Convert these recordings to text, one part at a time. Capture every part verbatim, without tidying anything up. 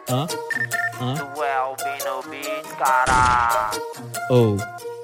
Hã? Hã? Twelve no beat, cara. Oh.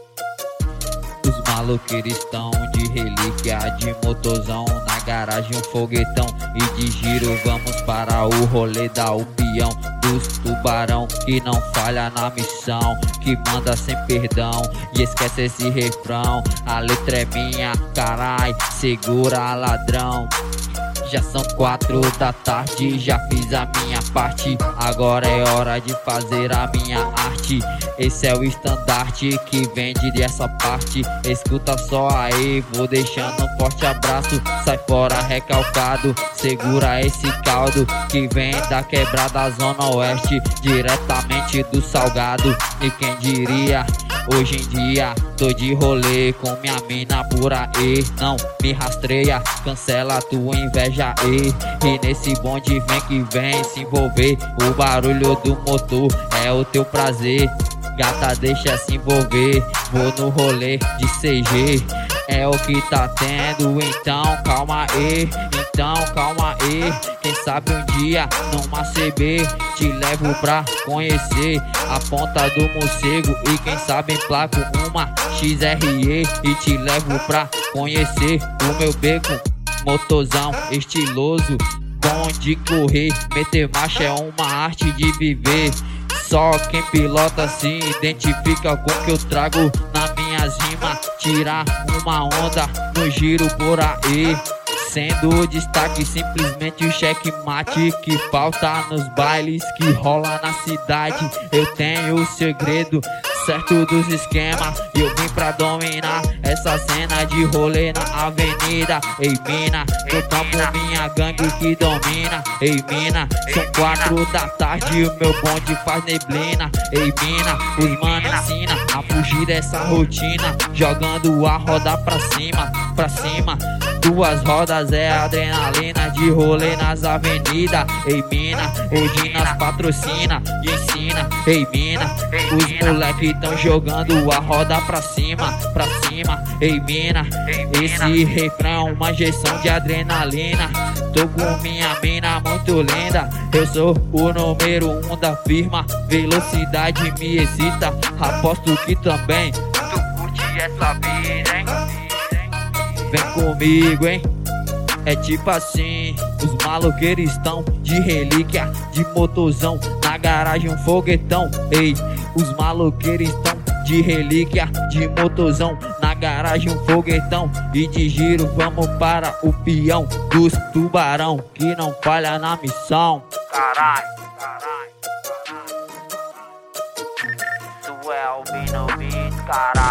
Os maloqueiros estão de relíquia, de motorzão na garagem, um foguetão e de giro. Vamos para o rolê da o peão dos tubarão, que não falha na missão, que manda sem perdão e esquece esse refrão. A letra é minha, carai, segura ladrão. Já são quatro da tarde, já fiz a minha parte, agora é hora de fazer a minha arte. Esse é o estandarte que vende dessa parte. Escuta só aí, vou deixando um forte abraço. Sai fora recalcado, segura esse caldo que vem da quebrada zona oeste, diretamente do Salgado. E quem diria, hoje em dia tô de rolê com minha mina por aí. Não me rastreia, cancela tua inveja aí. E nesse bonde vem que vem se envolver. O barulho do motor é o teu prazer. Gata, deixa se envolver. Vou no rolê de C G, é o que tá tendo. Então calma aí, então calma aí. Quem sabe um dia numa C B te levo pra conhecer a ponta do morcego. E quem sabe emplaco uma X R E e te levo pra conhecer o meu beco. Motorzão estiloso, bom de correr. Meter marcha é uma arte de viver. Só quem pilota se identifica com o que eu trago nas minhas rimas. Tirar uma onda no giro por aí, sendo destaque simplesmente o checkmate que falta nos bailes que rola na cidade. Eu tenho o segredo certo dos esquemas e eu vim pra dominar essa cena de rolê na avenida. Ei mina, eu campo minha gangue que domina. Ei mina, são quatro da tarde e o meu bonde faz neblina. Ei mina, os mano ensina a fugir dessa rotina, jogando a roda pra cima, pra cima. Duas rodas é adrenalina de rolê nas avenidas. Ei mina, hoje nós patrocina e ensina. Ei mina, os moleque tão jogando a roda pra cima, pra cima. Ei mina, esse refrão é uma injeção de adrenalina. Tô com minha mina muito linda, eu sou o número um da firma. Velocidade me excita, aposto que também tu curte essa vida, hein? Vem comigo, hein? É tipo assim, os maloqueiros estão de relíquia, de motorzão na garagem, um foguetão. Ei, os maloqueiros estão de relíquia, de motorzão na garagem, um foguetão e de giro. Vamos para o peão dos tubarão, que não falha na missão. Carai, carai, carai. Twelve no beat, carai.